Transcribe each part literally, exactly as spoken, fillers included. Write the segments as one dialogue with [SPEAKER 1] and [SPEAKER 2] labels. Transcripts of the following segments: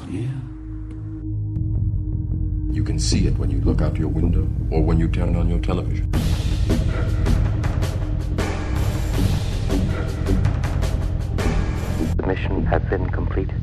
[SPEAKER 1] Yeah. You can see it when you look out your window or when you turn on your television.
[SPEAKER 2] The mission has been completed.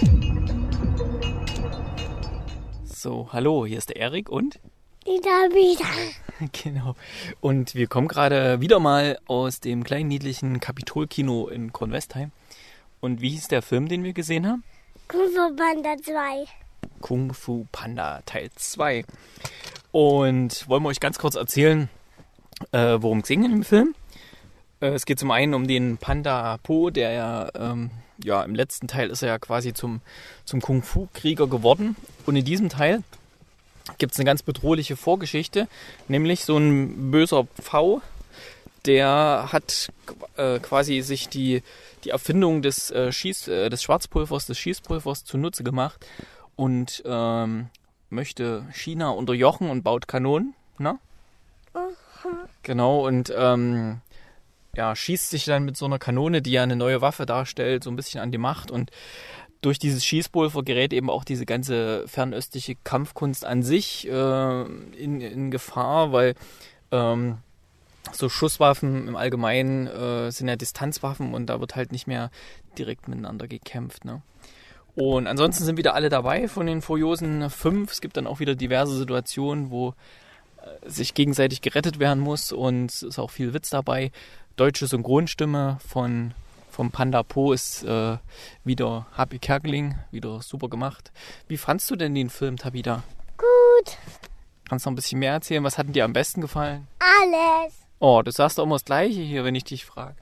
[SPEAKER 3] So, hallo, hier ist der Erik und...
[SPEAKER 4] Wieder, wieder.
[SPEAKER 3] Genau. Und wir kommen gerade wieder mal aus dem kleinen niedlichen Kapitol-Kino in Kornwestheim. Und wie hieß der Film, den wir gesehen haben?
[SPEAKER 4] Kung Fu Panda zwei.
[SPEAKER 3] Kung Fu Panda Teil zwei. Und wollen wir euch ganz kurz erzählen, äh, worum es ging in dem Film. Äh, es geht zum einen um den Panda Po, der ja, ähm, ja im letzten Teil ist er ja quasi zum, zum Kung Fu Krieger geworden. Und in diesem Teil gibt es eine ganz bedrohliche Vorgeschichte, nämlich so ein böser Pfau, der hat äh, quasi sich die, die Erfindung des, äh, Schieß, äh, des Schwarzpulvers, des Schießpulvers zunutze gemacht und ähm, möchte China unterjochen und baut Kanonen, ne?
[SPEAKER 4] Mhm.
[SPEAKER 3] Genau, und ähm, ja, schießt sich dann mit so einer Kanone, die ja eine neue Waffe darstellt, so ein bisschen an die Macht. Und durch dieses Schießpulver gerät eben auch diese ganze fernöstliche Kampfkunst an sich äh, in, in Gefahr, weil ähm, so Schusswaffen im Allgemeinen äh, sind ja Distanzwaffen und da wird halt nicht mehr direkt miteinander gekämpft, ne? Und ansonsten sind wieder alle dabei von den furiosen fünf. Es gibt dann auch wieder diverse Situationen, wo äh, sich gegenseitig gerettet werden muss und es ist auch viel Witz dabei. Deutsche Synchronstimme von vom Panda Po ist äh, wieder Happy Kerkeling, wieder super gemacht. Wie fandst du denn den Film, Tabitha?
[SPEAKER 4] Gut.
[SPEAKER 3] Kannst du noch ein bisschen mehr erzählen? Was hat denn dir am besten gefallen?
[SPEAKER 4] Alles.
[SPEAKER 3] Oh, du sagst doch immer das Gleiche hier, wenn ich dich frage.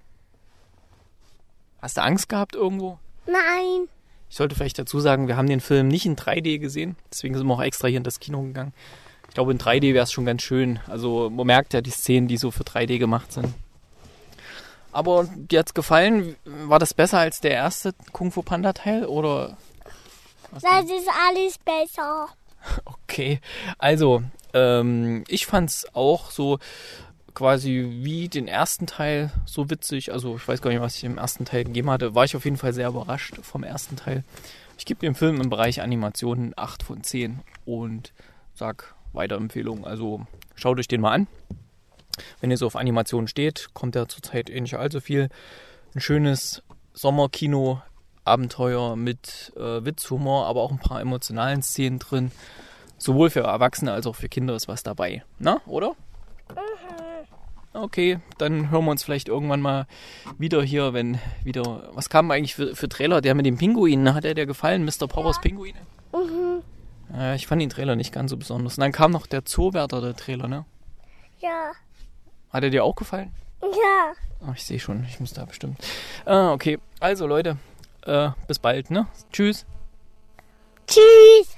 [SPEAKER 3] Hast du Angst gehabt irgendwo?
[SPEAKER 4] Nein.
[SPEAKER 3] Ich sollte vielleicht dazu sagen, wir haben den Film nicht in drei D gesehen. Deswegen sind wir auch extra hier in das Kino gegangen. Ich glaube, in drei D wäre es schon ganz schön. Also man merkt ja die Szenen, die so für drei D gemacht sind. Aber dir hat's gefallen? War das besser als der erste Kung Fu Panda Teil? Oder?
[SPEAKER 4] Das ist alles besser.
[SPEAKER 3] Okay, also ähm, ich fand's auch so quasi wie den ersten Teil so witzig. Also ich weiß gar nicht, was ich im ersten Teil gegeben hatte. War ich auf jeden Fall sehr überrascht vom ersten Teil. Ich gebe dem Film im Bereich Animationen acht von zehn und sag Weiterempfehlung. Also schaut euch den mal an. Wenn ihr so auf Animationen steht, kommt ja zurzeit eh nicht allzu viel. Ein schönes Sommerkino-Abenteuer mit äh, Witzhumor, aber auch ein paar emotionalen Szenen drin. Sowohl für Erwachsene als auch für Kinder ist was dabei. Na, oder?
[SPEAKER 4] Mhm.
[SPEAKER 3] Okay, dann hören wir uns vielleicht irgendwann mal wieder hier, wenn wieder... Was kam eigentlich für, für Trailer? Der mit dem Pinguin, hat der dir gefallen? Mister Poppers ja. Pinguine?
[SPEAKER 4] Mhm.
[SPEAKER 3] Ja, ich fand den Trailer nicht ganz so besonders. Und dann kam noch der Zoowärter, der Trailer, ne?
[SPEAKER 4] Ja.
[SPEAKER 3] Hat er dir auch gefallen?
[SPEAKER 4] Ja.
[SPEAKER 3] Oh, ich sehe schon, ich muss da bestimmt. Ah, okay. Also Leute, äh, bis bald, ne? Tschüss.
[SPEAKER 4] Tschüss.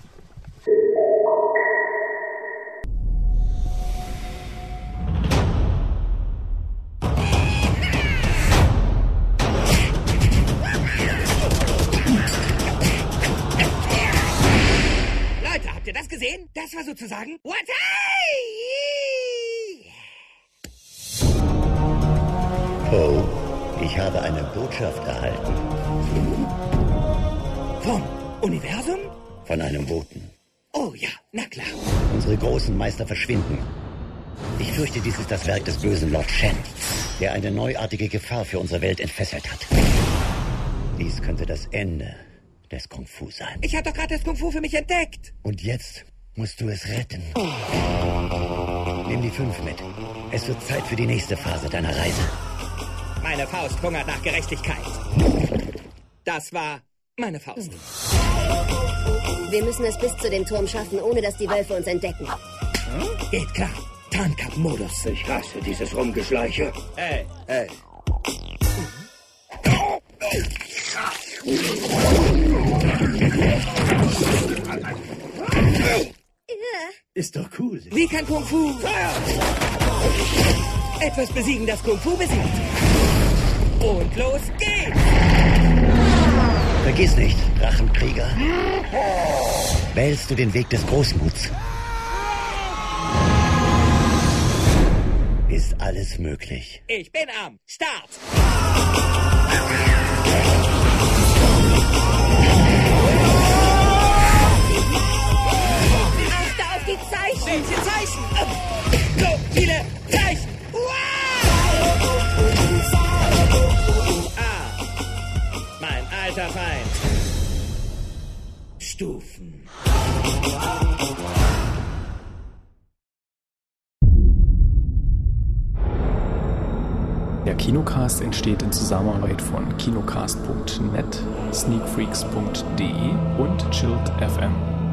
[SPEAKER 5] Leute, habt ihr das gesehen? Das war sozusagen What?
[SPEAKER 6] Oh, ich habe eine Botschaft erhalten.
[SPEAKER 5] Vom Universum?
[SPEAKER 6] Von einem Boten.
[SPEAKER 5] Oh ja, na klar.
[SPEAKER 6] Unsere großen Meister verschwinden. Ich fürchte, dies ist das Werk des bösen Lord Shen, der eine neuartige Gefahr für unsere Welt entfesselt hat. Dies könnte das Ende des Kung Fu sein.
[SPEAKER 5] Ich habe doch gerade das Kung Fu für mich entdeckt.
[SPEAKER 6] Und jetzt musst du es retten. Nimm die fünf mit. Es wird Zeit für die nächste Phase deiner Reise.
[SPEAKER 5] Meine Faust hungert nach Gerechtigkeit. Das war meine Faust.
[SPEAKER 7] Wir müssen es bis zu dem Turm schaffen, ohne dass die Wölfe uns entdecken.
[SPEAKER 5] Hm? Geht klar. Tarnkampfmodus.
[SPEAKER 6] Ich hasse dieses Rumgeschleiche.
[SPEAKER 5] Ey, ey.
[SPEAKER 6] Ist doch cool.
[SPEAKER 5] Wie kann Kung Fu etwas besiegen, das Kung Fu besiegt? Und los geht's!
[SPEAKER 6] Vergiss nicht, Drachenkrieger. Wählst du den Weg des Großmuts, ist alles möglich.
[SPEAKER 5] Ich bin am Start! alter Feind. Stufen.
[SPEAKER 3] Der Kinocast entsteht in Zusammenarbeit von kinocast punkt net, sneakfreaks punkt de und Chilled F M.